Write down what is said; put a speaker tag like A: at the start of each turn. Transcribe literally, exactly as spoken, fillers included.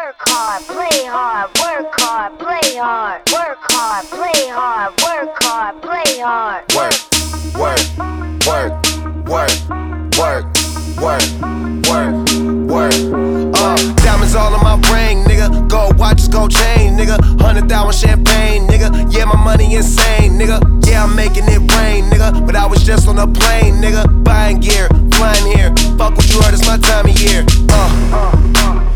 A: work hard, play hard, work hard, play hard, work hard, play hard, work hard, play hard.
B: Work, work, work, work, work, work, work, work. Uh, diamonds all on my ring, nigga. Gold watches, gold chain, nigga. Hundred thousand champagne, nigga. Yeah, my money insane, nigga. Yeah, I'm making it rain, nigga. But I was just on a plane, nigga. Buying gear, flying here. Fuck what you heard, it's my time of year. Uh.